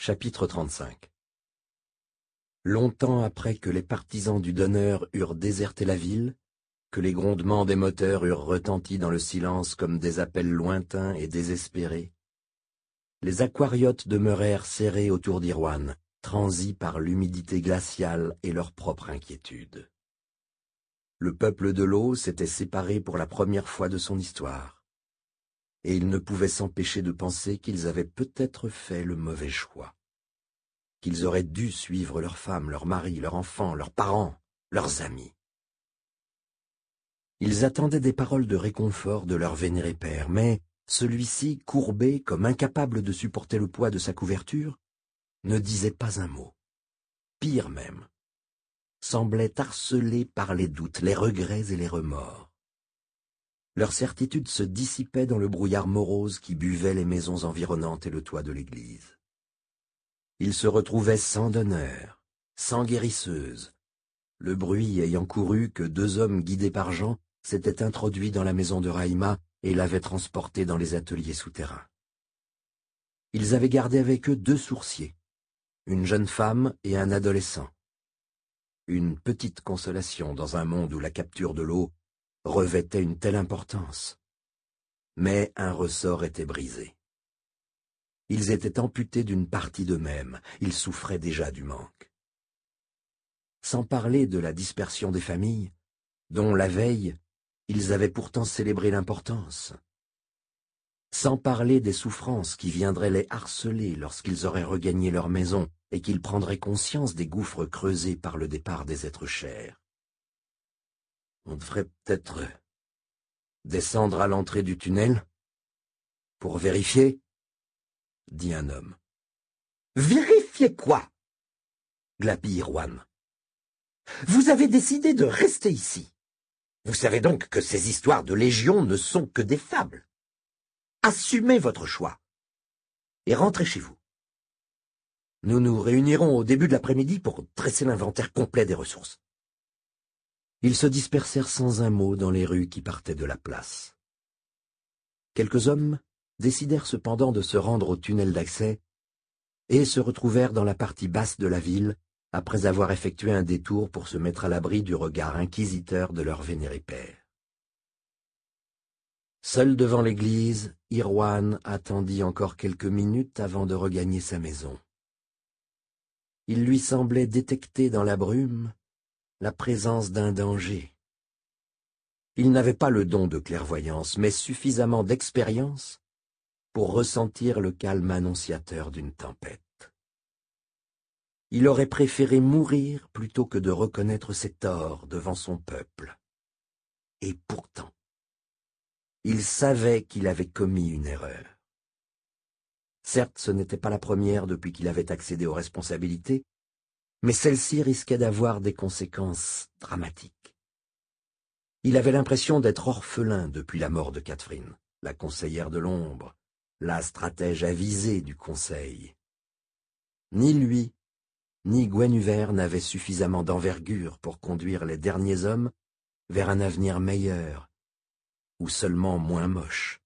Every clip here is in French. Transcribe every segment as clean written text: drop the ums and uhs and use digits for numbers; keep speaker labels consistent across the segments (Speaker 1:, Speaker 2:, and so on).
Speaker 1: Chapitre 35. Longtemps après que les partisans du donneur eurent déserté la ville, que les grondements des moteurs eurent retenti dans le silence comme des appels lointains et désespérés, les aquariotes demeurèrent serrés autour d'Irwan, transis par l'humidité glaciale et leur propre inquiétude. Le peuple de l'eau s'était séparé pour la première fois de son histoire, et ils ne pouvaient s'empêcher de penser qu'ils avaient peut-être fait le mauvais choix, qu'ils auraient dû suivre leurs femmes, leurs maris, leurs enfants, leurs parents, leurs amis. Ils attendaient des paroles de réconfort de leur vénéré père, mais celui-ci, courbé comme incapable de supporter le poids de sa couverture, ne disait pas un mot. Pire même, semblait harcelé par les doutes, les regrets et les remords. Leur certitude se dissipait dans le brouillard morose qui buvait les maisons environnantes et le toit de l'église. Ils se retrouvaient sans donneur, sans guérisseuse, le bruit ayant couru que 2 hommes guidés par Jean s'étaient introduits dans la maison de Rahima et l'avaient transporté dans les ateliers souterrains. Ils avaient gardé avec eux 2 sourciers, une jeune femme et un adolescent. Une petite consolation dans un monde où la capture de l'eau revêtait une telle importance. Mais un ressort était brisé. Ils étaient amputés d'une partie d'eux-mêmes, ils souffraient déjà du manque. Sans parler de la dispersion des familles, dont la veille, ils avaient pourtant célébré l'importance. Sans parler des souffrances qui viendraient les harceler lorsqu'ils auraient regagné leur maison et qu'ils prendraient conscience des gouffres creusés par le départ des êtres chers. On devrait peut-être descendre à l'entrée du tunnel pour vérifier, dit un homme.
Speaker 2: Vérifier quoi?
Speaker 1: Glapit Irwan.
Speaker 2: Vous avez décidé de rester ici. Vous savez donc que ces histoires de légion ne sont que des fables. Assumez votre choix et rentrez chez vous. Nous nous réunirons au début de l'après-midi pour dresser l'inventaire complet des ressources.
Speaker 1: Ils se dispersèrent sans un mot dans les rues qui partaient de la place. Quelques hommes décidèrent cependant de se rendre au tunnel d'accès et se retrouvèrent dans la partie basse de la ville après avoir effectué un détour pour se mettre à l'abri du regard inquisiteur de leur vénéré père. Seul devant l'église, Irwan attendit encore quelques minutes avant de regagner sa maison. Il lui semblait détecter dans la brume la présence d'un danger. Il n'avait pas le don de clairvoyance, mais suffisamment d'expérience pour ressentir le calme annonciateur d'une tempête. Il aurait préféré mourir plutôt que de reconnaître ses torts devant son peuple. Et pourtant, il savait qu'il avait commis une erreur. Certes, ce n'était pas la première depuis qu'il avait accédé aux responsabilités, mais celle-ci risquait d'avoir des conséquences dramatiques. Il avait l'impression d'être orphelin depuis la mort de Catherine, la conseillère de l'ombre, la stratège avisée du conseil. Ni lui, ni Gwenhwyvar n'avaient suffisamment d'envergure pour conduire les derniers hommes vers un avenir meilleur, ou seulement moins moche.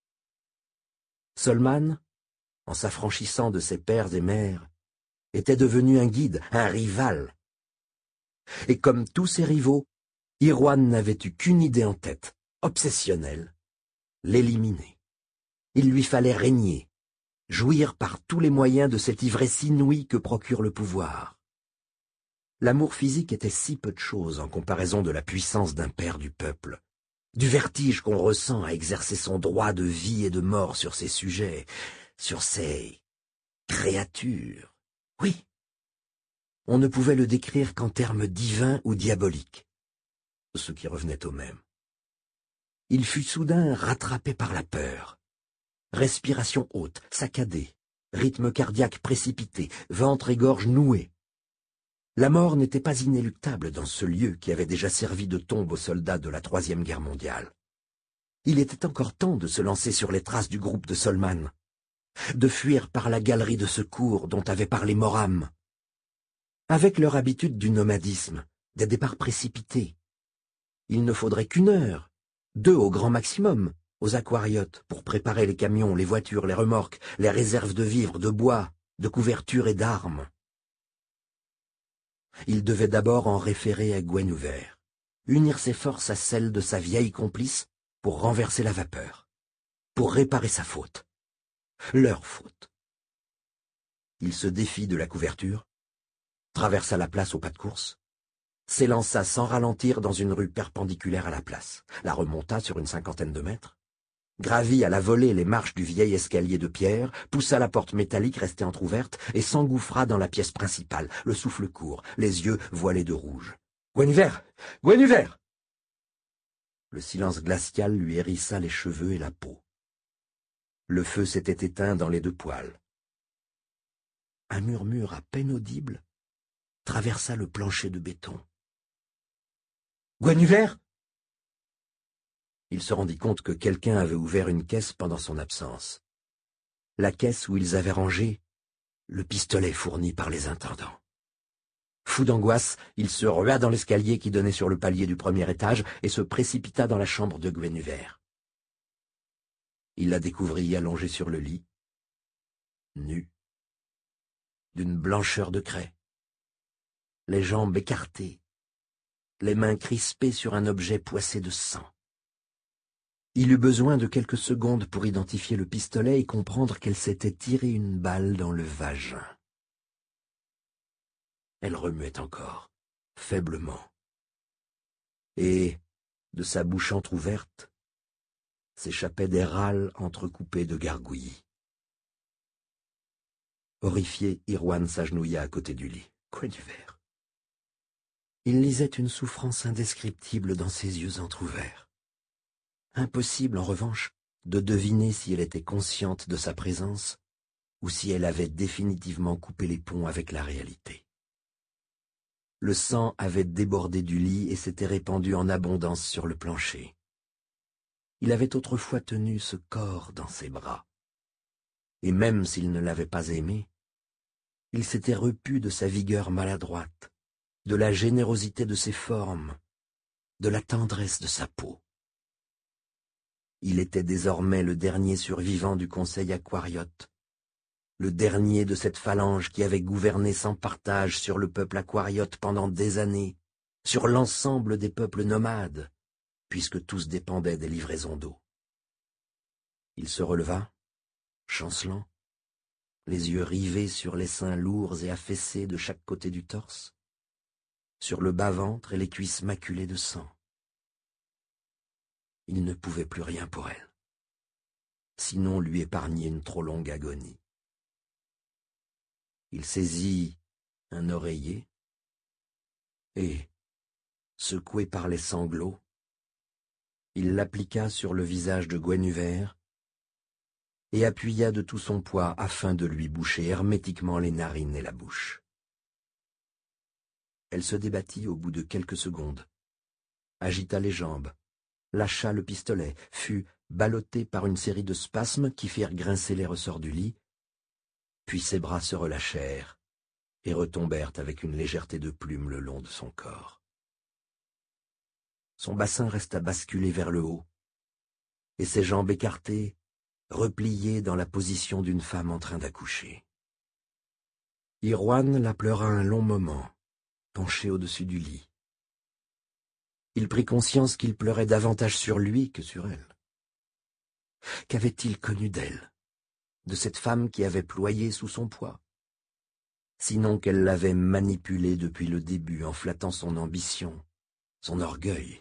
Speaker 1: Solman, en s'affranchissant de ses pères et mères, était devenu un guide, un rival. Et comme tous ses rivaux, Irwan n'avait eu qu'une idée en tête, obsessionnelle, l'éliminer. Il lui fallait régner, jouir par tous les moyens de cette ivresse inouïe que procure le pouvoir. L'amour physique était si peu de chose en comparaison de la puissance d'un père du peuple, du vertige qu'on ressent à exercer son droit de vie et de mort sur ses sujets, sur ses créatures. Oui, on ne pouvait le décrire qu'en termes divins ou diaboliques, ce qui revenait au même. Il fut soudain rattrapé par la peur. Respiration haute, saccadée, rythme cardiaque précipité, ventre et gorge noués. La mort n'était pas inéluctable dans ce lieu qui avait déjà servi de tombe aux soldats de la Troisième Guerre mondiale. Il était encore temps de se lancer sur les traces du groupe de Solman, de fuir par la galerie de secours dont avait parlé Moram. Avec leur habitude du nomadisme, des départs précipités, il ne faudrait qu'1 heure, 2 au grand maximum, aux aquariotes pour préparer les camions, les voitures, les remorques, les réserves de vivres, de bois, de couverture et d'armes. Il devait d'abord en référer à Guenhuvert, unir ses forces à celles de sa vieille complice pour renverser la vapeur, pour réparer sa faute, leur faute. Il se défit de la couverture, traversa la place au pas de course, s'élança sans ralentir dans une rue perpendiculaire à la place, la remonta sur une 50aine de mètres, gravit à la volée les marches du vieil escalier de pierre, poussa la porte métallique restée entr'ouverte et s'engouffra dans la pièce principale, le souffle court, les yeux voilés de rouge. « Guenhuvert! Guenhuvert !» Le silence glacial lui hérissa les cheveux et la peau. Le feu s'était éteint dans les deux poêles. Un murmure à peine audible traversa le plancher de béton. « Guenhuvert !» Il se rendit compte que quelqu'un avait ouvert une caisse pendant son absence. La caisse où ils avaient rangé le pistolet fourni par les intendants. Fou d'angoisse, il se rua dans l'escalier qui donnait sur le palier du premier étage et se précipita dans la chambre de Guenhuvert. Il la découvrit allongée sur le lit, nue, d'une blancheur de craie, les jambes écartées, les mains crispées sur un objet poissé de sang. Il eut besoin de quelques secondes pour identifier le pistolet et comprendre qu'elle s'était tiré une balle dans le vagin. Elle remuait encore, faiblement. Et, de sa bouche entr'ouverte, s'échappaient des râles entrecoupés de gargouillis. Horrifié, Irwan s'agenouilla à côté du lit. Guenhuvert. Il lisait une souffrance indescriptible dans ses yeux entr'ouverts. Impossible, en revanche, de deviner si elle était consciente de sa présence ou si elle avait définitivement coupé les ponts avec la réalité. Le sang avait débordé du lit et s'était répandu en abondance sur le plancher. Il avait autrefois tenu ce corps dans ses bras. Et même s'il ne l'avait pas aimé, il s'était repu de sa vigueur maladroite, de la générosité de ses formes, de la tendresse de sa peau. Il était désormais le dernier survivant du conseil aquariote, le dernier de cette phalange qui avait gouverné sans partage sur le peuple aquariote pendant des années, sur l'ensemble des peuples nomades, puisque tous dépendaient des livraisons d'eau. Il se releva, chancelant, les yeux rivés sur les seins lourds et affaissés de chaque côté du torse, sur le bas-ventre et les cuisses maculées de sang. Il ne pouvait plus rien pour elle, sinon lui épargner une trop longue agonie. Il saisit un oreiller et, secoué par les sanglots, il l'appliqua sur le visage de Guenhuvert et appuya de tout son poids afin de lui boucher hermétiquement les narines et la bouche. Elle se débattit au bout de quelques secondes, agita les jambes, lâcha le pistolet, fut ballottée par une série de spasmes qui firent grincer les ressorts du lit, puis ses bras se relâchèrent et retombèrent avec une légèreté de plume le long de son corps. Son bassin resta basculé vers le haut, et ses jambes écartées, repliées dans la position d'une femme en train d'accoucher. Irwan la pleura un long moment, penché au-dessus du lit. Il prit conscience qu'il pleurait davantage sur lui que sur elle. Qu'avait-il connu d'elle, de cette femme qui avait ployé sous son poids, sinon qu'elle l'avait manipulé depuis le début en flattant son ambition, son orgueil.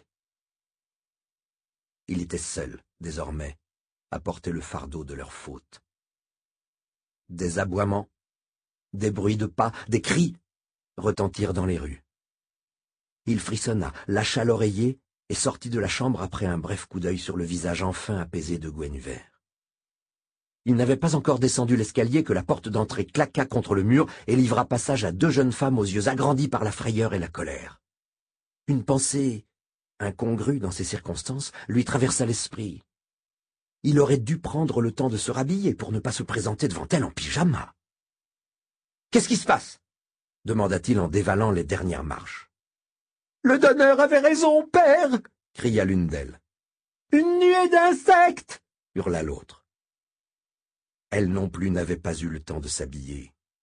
Speaker 1: Il était seul, désormais, à porter le fardeau de leur faute. Des aboiements, des bruits de pas, des cris retentirent dans les rues. Il frissonna, lâcha l'oreiller et sortit de la chambre après un bref coup d'œil sur le visage enfin apaisé de Guenhuvert. Il n'avait pas encore descendu l'escalier que la porte d'entrée claqua contre le mur et livra passage à deux jeunes femmes aux yeux agrandis par la frayeur et la colère. Une pensée, incongrue dans ces circonstances, lui traversa l'esprit. Il aurait dû prendre le temps de se rhabiller pour ne pas se présenter devant elle en pyjama. « Qu'est-ce qui se passe ?» demanda-t-il en dévalant les dernières marches. « Le donneur avait raison, père !» cria l'une d'elles. « Une nuée d'insectes !» hurla l'autre. Elle non plus n'avait pas eu le temps de s'habiller.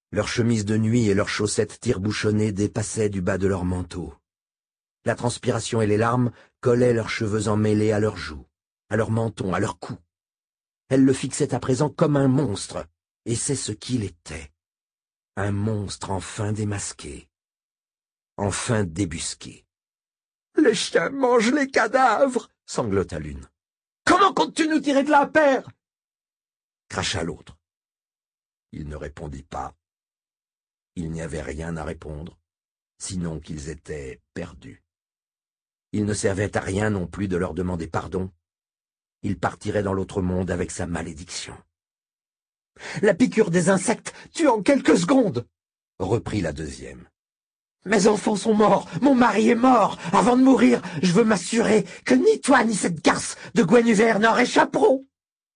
Speaker 1: Leurs chemises de nuit et leurs chaussettes tire-bouchonnées dépassaient du bas de leurs manteaux. La transpiration et les larmes collaient leurs cheveux emmêlés à leurs joues, à leur menton, à leur cou. Elles le fixaient à présent comme un monstre, et c'est ce qu'il était. Un monstre enfin démasqué, enfin débusqué. « Les chiens mangent les cadavres !» sanglota l'une. « Comment comptes-tu nous tirer de là, père ?» cracha l'autre. Il ne répondit pas. Il n'y avait rien à répondre, sinon qu'ils étaient perdus. Il ne servait à rien non plus de leur demander pardon. Il partirait dans l'autre monde avec sa malédiction. « La piqûre des insectes tue en quelques secondes !» reprit la deuxième. « Mes enfants sont morts, mon mari est mort. Avant de mourir, je veux m'assurer que ni toi ni cette garce de Guenhuvert n'en réchapperont. »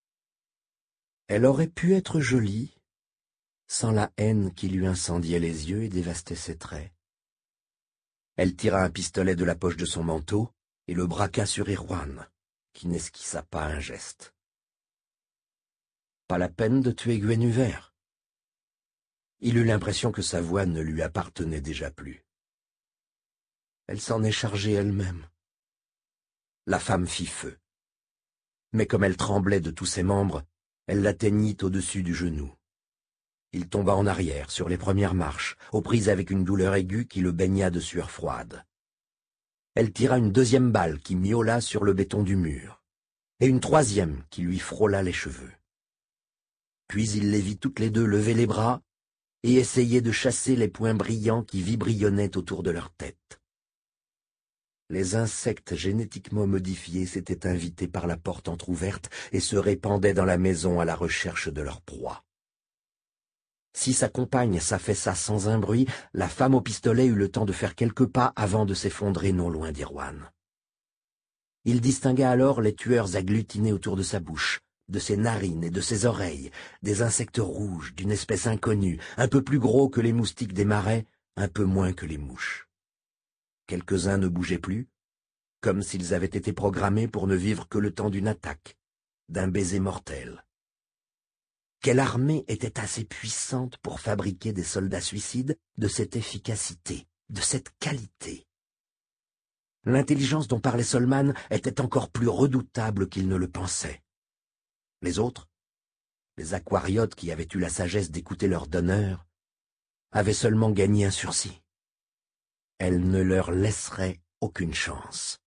Speaker 1: Elle aurait pu être jolie, sans la haine qui lui incendiait les yeux et dévastait ses traits. Elle tira un pistolet de la poche de son manteau et le braqua sur Erwan, qui n'esquissa pas un geste. Pas la peine de tuer Guenhuvert. Il eut l'impression que sa voix ne lui appartenait déjà plus. Elle s'en est chargée elle-même. La femme fit feu. Mais comme elle tremblait de tous ses membres, elle l'atteignit au-dessus du genou. Il tomba en arrière, sur les premières marches, aux prises avec une douleur aiguë qui le baigna de sueur froide. Elle tira une deuxième balle qui miaula sur le béton du mur, et une troisième qui lui frôla les cheveux. Puis il les vit toutes les deux lever les bras et essayer de chasser les poings brillants qui vibrillonnaient autour de leur tête. Les insectes génétiquement modifiés s'étaient invités par la porte entr'ouverte et se répandaient dans la maison à la recherche de leur proie. Si sa compagne s'affaissa sans un bruit, la femme au pistolet eut le temps de faire quelques pas avant de s'effondrer non loin d'Erwan. Il distingua alors les tueurs agglutinés autour de sa bouche, de ses narines et de ses oreilles, des insectes rouges d'une espèce inconnue, un peu plus gros que les moustiques des marais, un peu moins que les mouches. Quelques-uns ne bougeaient plus, comme s'ils avaient été programmés pour ne vivre que le temps d'une attaque, d'un baiser mortel. Quelle armée était assez puissante pour fabriquer des soldats suicides de cette efficacité, de cette qualité? L'intelligence dont parlait Solman était encore plus redoutable qu'il ne le pensait. Les autres, les aquariotes qui avaient eu la sagesse d'écouter leur donneur, avaient seulement gagné un sursis. Elle ne leur laisserait aucune chance.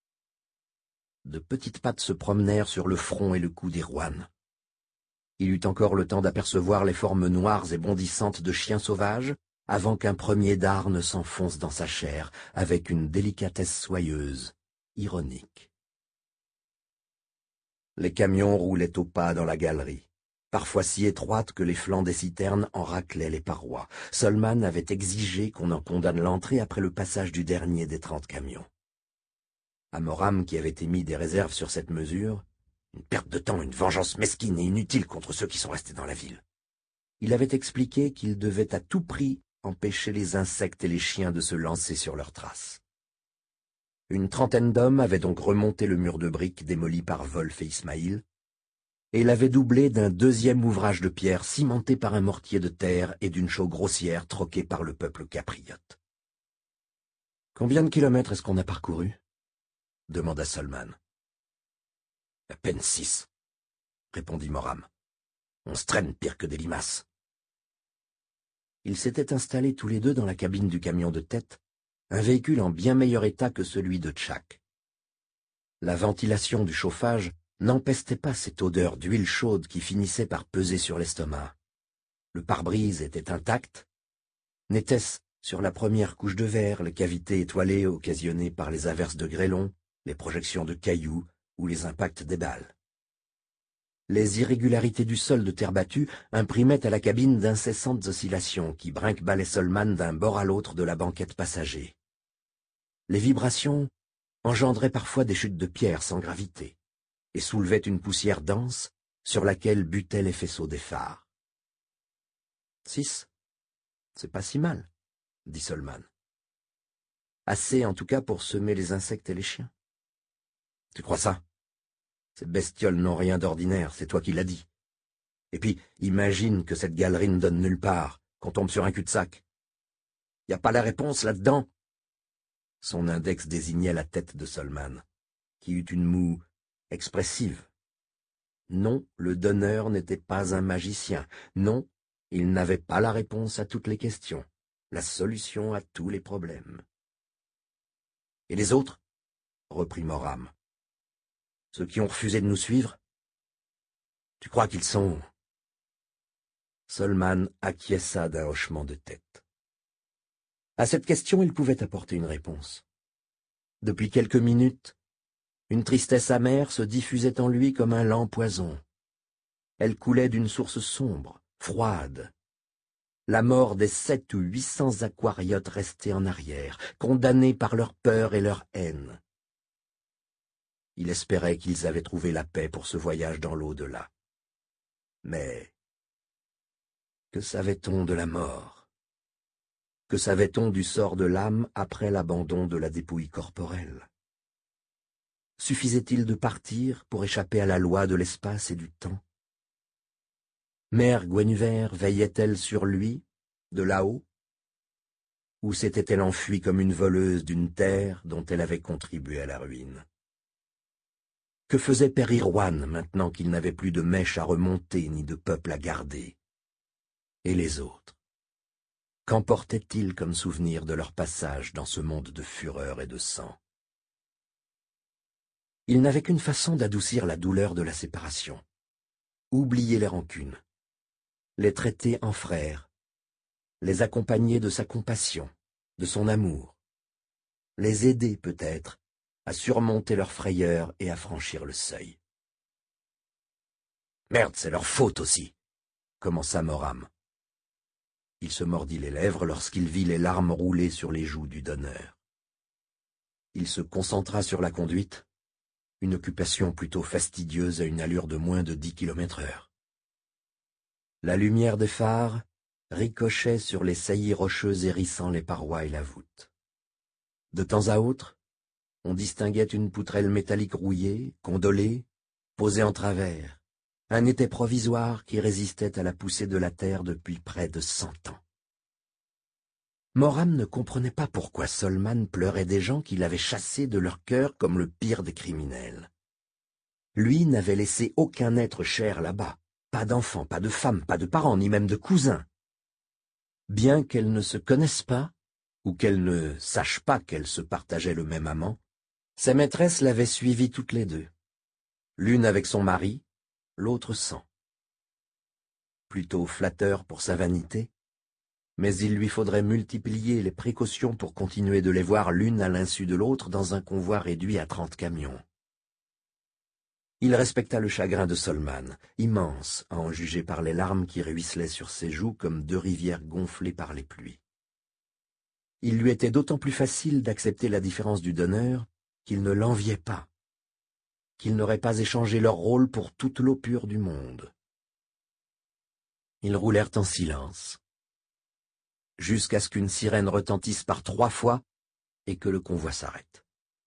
Speaker 1: De petites pattes se promenèrent sur le front et le cou d'Erwan. Il eut encore le temps d'apercevoir les formes noires et bondissantes de chiens sauvages avant qu'un premier dard ne s'enfonce dans sa chair avec une délicatesse soyeuse, ironique. Les camions roulaient au pas dans la galerie, parfois si étroite que les flancs des citernes en raclaient les parois. Solman avait exigé qu'on en condamne l'entrée après le passage du dernier des 30 camions. Amoram, qui avait émis des réserves sur cette mesure, une perte de temps, une vengeance mesquine et inutile contre ceux qui sont restés dans la ville. Il avait expliqué qu'il devait à tout prix empêcher les insectes et les chiens de se lancer sur leurs traces. Une trentaine d'hommes avaient donc remonté le mur de briques démoli par Wolf et Ismaïl, et l'avaient doublé d'un deuxième ouvrage de pierre cimenté par un mortier de terre et d'une chaux grossière troquée par le peuple capriote. « Combien de kilomètres est-ce qu'on a parcouru ?» demanda Solman. « À peine 6, répondit Moram. « On se traîne pire que des limaces. » Ils s'étaient installés tous les deux dans la cabine du camion de tête, un véhicule en bien meilleur état que celui de Tchak. La ventilation du chauffage n'empestait pas cette odeur d'huile chaude qui finissait par peser sur l'estomac. Le pare-brise était intact. N'était-ce, sur la première couche de verre, les cavités étoilées occasionnées par les averses de grêlons, les projections de cailloux ou les impacts des balles. Les irrégularités du sol de terre battue imprimaient à la cabine d'incessantes oscillations qui brinque-ballaient Solman d'un bord à l'autre de la banquette passager. Les vibrations engendraient parfois des chutes de pierre sans gravité et soulevaient une poussière dense sur laquelle butaient les faisceaux des phares. « 6, c'est pas si mal, » dit Solman. « Assez en tout cas pour semer les insectes et les chiens. »« Tu crois ça ? Ces bestioles n'ont rien d'ordinaire, c'est toi qui l'as dit. Et puis, imagine que cette galerie ne donne nulle part, qu'on tombe sur un cul-de-sac. Y a pas la réponse là-dedans? Son index désignait la tête de Solman, qui eut une moue expressive. Non, le donneur n'était pas un magicien. Non, il n'avait pas la réponse à toutes les questions, la solution à tous les problèmes. « Et les autres ?» reprit Moram. « Ceux qui ont refusé de nous suivre? Tu crois qu'ils sont... » Solman acquiesça d'un hochement de tête. À cette question, il pouvait apporter une réponse. Depuis quelques minutes, une tristesse amère se diffusait en lui comme un lent poison. Elle coulait d'une source sombre, froide. La mort des 700 ou 800 aquariotes restés en arrière, condamnés par leur peur et leur haine. Il espérait qu'ils avaient trouvé la paix pour ce voyage dans l'au-delà. Mais que savait-on de la mort? Que savait-on du sort de l'âme après l'abandon de la dépouille corporelle? Suffisait-il de partir pour échapper à la loi de l'espace et du temps? Mère Guenhuvert veillait-elle sur lui, de là-haut? Ou s'était-elle enfuie comme une voleuse d'une terre dont elle avait contribué à la ruine? Que faisait Père Irwan maintenant qu'il n'avait plus de mèche à remonter ni de peuple à garder? Et les autres? Qu'emportaient-ils comme souvenir de leur passage dans ce monde de fureur et de sang? Il n'avait qu'une façon d'adoucir la douleur de la séparation. Oublier les rancunes, les traiter en frères, les accompagner de sa compassion, de son amour, les aider peut-être à surmonter leur frayeur et à franchir le seuil. « Merde, c'est leur faute aussi !» commença Moram. Il se mordit les lèvres lorsqu'il vit les larmes rouler sur les joues du donneur. Il se concentra sur la conduite, une occupation plutôt fastidieuse à une allure de moins de 10 km/h. La lumière des phares ricochait sur les saillies rocheuses hérissant les parois et la voûte. De temps à autre, on distinguait une poutrelle métallique rouillée, condolée, posée en travers, un étai provisoire qui résistait à la poussée de la terre depuis près de 100 ans. Moram ne comprenait pas pourquoi Solman pleurait des gens qu'il avait chassés de leur cœur comme le pire des criminels. Lui n'avait laissé aucun être cher là-bas, pas d'enfants, pas de femmes, pas de parents, ni même de cousins. Bien qu'elles ne se connaissent pas, ou qu'elles ne sachent pas qu'elles se partageaient le même amant, sa maîtresse l'avait suivie toutes les deux, l'une avec son mari, l'autre sans. Plutôt flatteur pour sa vanité, mais il lui faudrait multiplier les précautions pour continuer de les voir l'une à l'insu de l'autre dans un convoi réduit à 30 camions. Il respecta le chagrin de Solman, immense à en juger par les larmes qui ruisselaient sur ses joues comme 2 rivières gonflées par les pluies. Il lui était d'autant plus facile d'accepter la différence du donneur qu'il ne l'enviait pas, qu'ils n'auraient pas échangé leur rôle pour toute l'eau pure du monde. Ils roulèrent en silence, jusqu'à ce qu'une sirène retentisse par 3 fois et que le convoi s'arrête.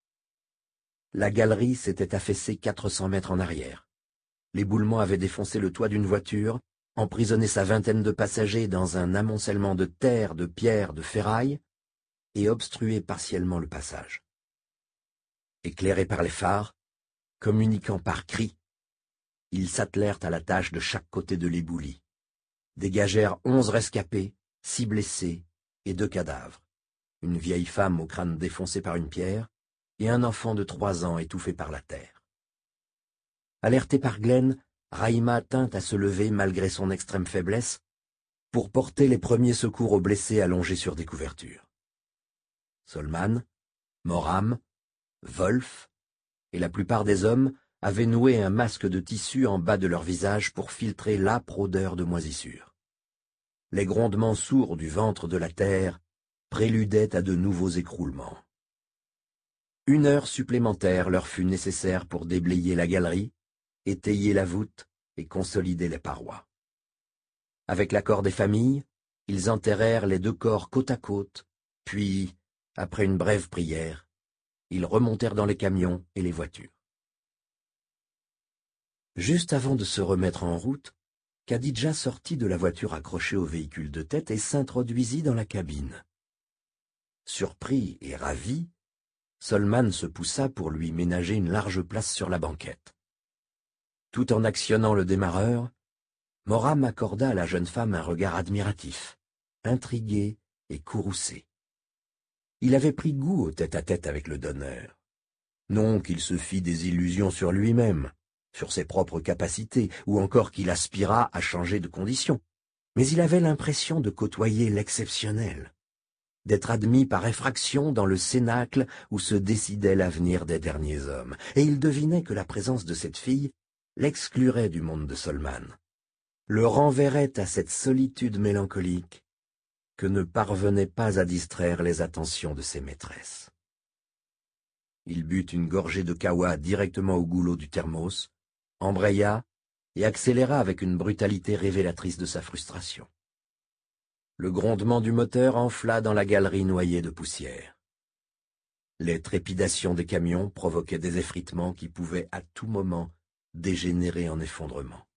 Speaker 1: La galerie s'était affaissée 400 mètres en arrière. L'éboulement avait défoncé le toit d'une voiture, emprisonné sa vingtaine de passagers dans un amoncellement de terre, de pierres, de ferraille, et obstrué partiellement le passage. Éclairés par les phares, communiquant par cris, ils s'attelèrent à la tâche de chaque côté de l'éboulis, dégagèrent 11 rescapés, 6 blessés et 2 cadavres, une vieille femme au crâne défoncé par une pierre et un enfant de 3 ans étouffé par la terre. Alerté par Glenn, Rahima tint à se lever malgré son extrême faiblesse pour porter les premiers secours aux blessés allongés sur des couvertures. Solman, Moram, Wolf et la plupart des hommes avaient noué un masque de tissu en bas de leur visage pour filtrer l'âpre odeur de moisissure. Les grondements sourds du ventre de la terre préludaient à de nouveaux écroulements. 1 heure supplémentaire leur fut nécessaire pour déblayer la galerie, étayer la voûte et consolider les parois. Avec l'accord des familles, ils enterrèrent les 2 corps côte à côte, puis, après une brève prière, ils remontèrent dans les camions et les voitures. Juste avant de se remettre en route, Khadija sortit de la voiture accrochée au véhicule de tête et s'introduisit dans la cabine. Surpris et ravi, Solman se poussa pour lui ménager une large place sur la banquette. Tout en actionnant le démarreur, Moram accorda à la jeune femme un regard admiratif, intrigué et courroucé. Il avait pris goût au tête-à-tête avec le donneur. Non qu'il se fît des illusions sur lui-même, sur ses propres capacités, ou encore qu'il aspirât à changer de condition, mais il avait l'impression de côtoyer l'exceptionnel, d'être admis par effraction dans le cénacle où se décidait l'avenir des derniers hommes, et il devinait que la présence de cette fille l'exclurait du monde de Solman, le renverrait à cette solitude mélancolique que ne parvenait pas à distraire les attentions de ses maîtresses. Il but une gorgée de kawa directement au goulot du thermos, embraya et accéléra avec une brutalité révélatrice de sa frustration. Le grondement du moteur enfla dans la galerie noyée de poussière. Les trépidations des camions provoquaient des effritements qui pouvaient à tout moment dégénérer en effondrement.